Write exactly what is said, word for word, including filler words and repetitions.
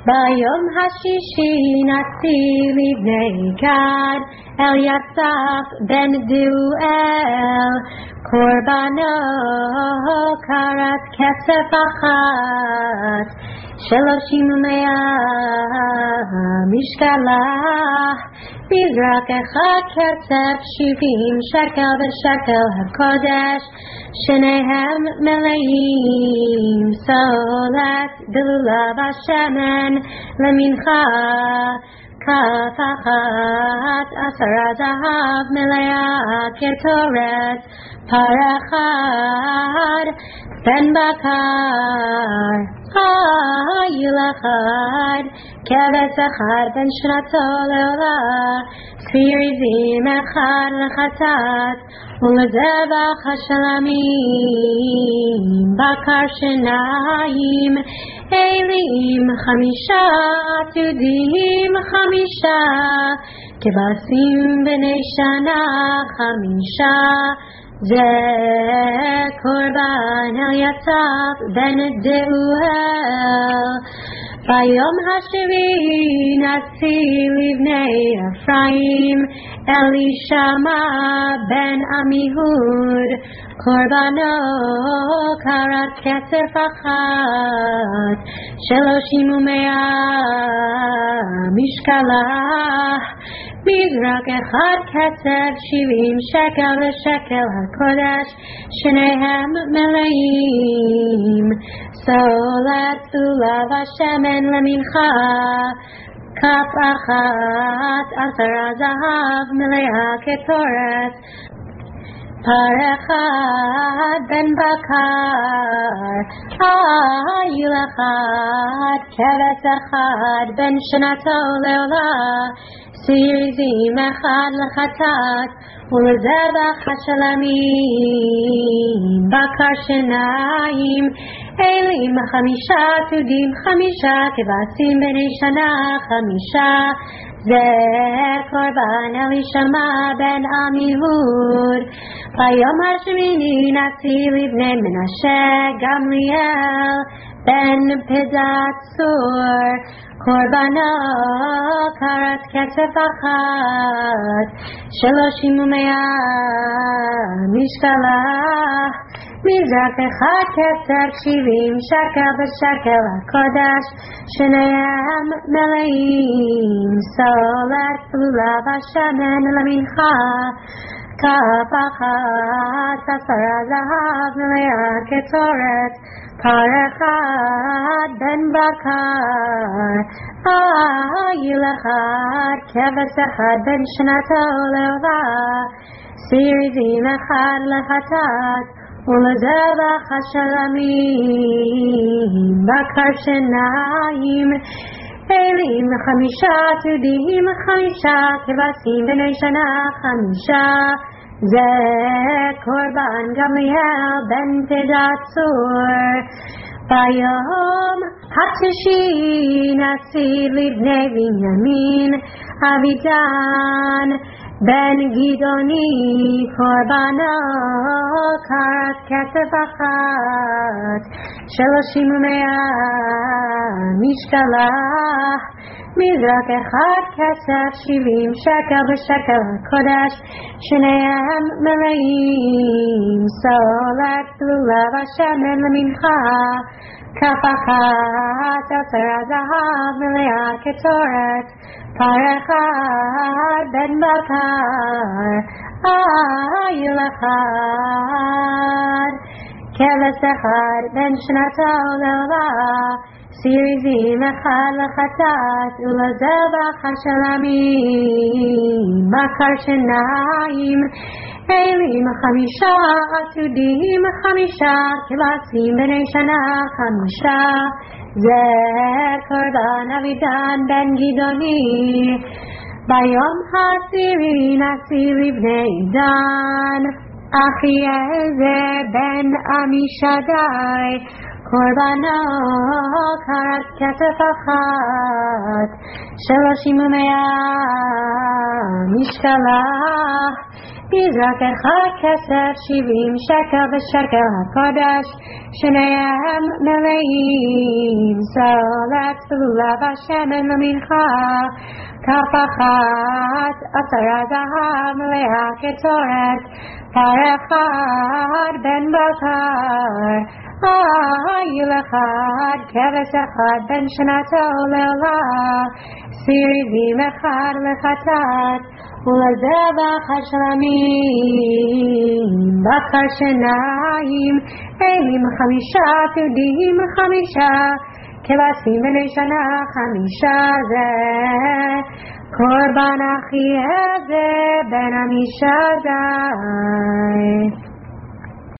ביום השישי נשיא לבני גד אליסף בן דואל קורבנו קרת כסף אחת שלושים ומאה משקלה מזרק אחד כסף שבעים שקל בשקל הקודש שניהם מלאים סולת דלולה ושמן למנחה כף אחת עשרה זהב מלאה כתורת פר אחד בן בקר חייל אחד כבש אחד בן שנתו לעולה ספיר עזים אחד לחטאת ולזבח השלמים בקר שניים אלים חמישה עתודים חמישה כבשים בני שנה חמישה זה קורבן אליסף בן דואל ביום השביעי נשיא לבני אפרים אלישמע בן עמיהוד קורבנו קרת כסף אחת שלושים ומאה משקלה מזרק אחד כסף שבעים שקל ושקל הקודש שניהם מלאים סולת סולה ושמן למנחה כף אחת עשרה זהב מלאה כתורת פר אחד בן בקר חייל אחד כבש אחד בן שנתו לעולה ספיר עזים אחד לחטאת ולזבח השלמים בקר שניים אלים חמישה עתודים חמישה כבשים בני שנה חמישה זר קורבן אלישמע בן עמיהוד ביום השמיני נשיא לבני מנשה גמליאל בן פדצור קורבנו קרת כסף אחת שלושים ומאה משקלה מזרק אחד כסף שבעים שקל בשקל הקודש שניהם מלאים סולת סלולה ושמן למנחה כף אחת עשרה זהב מלאה כתורת פר אחד בן בקר חייל אחד כבש אחד בן שנתו לעולה ספיר עזים אחד לחטאת ולזבח השלמים בקר שניים אלים חמישה עתודים חמישה כבשים בני שנה חמישה זה קורבן גמליאל בן פדצור ביום השלישי נשיא לבני בנימין אבידן בן גדעוני קורבנו קרת כסף אחת שלושים ומאה משקלה מזרק אחד כסף שבעים שקל בשקל הקודש שניהם מלאים סולת סלולה ושמן למנחה כף אחת עשרה זהב מלאה כתורת פר אחד בן בקר חייל אחד כבש אחד בן שנתו לעולה ספיר עזים אחד לחטאת ולזבח השלמים בקר שניים אלים חמישה עתודים חמישה כבשים בני שנה חמישה זר קורבן אבידן בן גדעוני ביום העשירי נשיא לבני דן אחיעזר בן עמישדי קורבנו קרת כסף אחת שלושים ומאה משקלה יזרק אחד כסף שבעים שקל בשקל הקודש שניהם מלאים סולת צלולה בשמן למנחה כף אחת עשרה זהב מלאה קטורת פר אחד בן בקר איל אחד כבש אחד בן שנתו לעולה סיריבים אחד לחטאת ולזבח השלמים בקר שניים אלים חמישה תודים חמישה כבשים בני שנה חמישה זה קורבן אחי הזה בן עמישה זה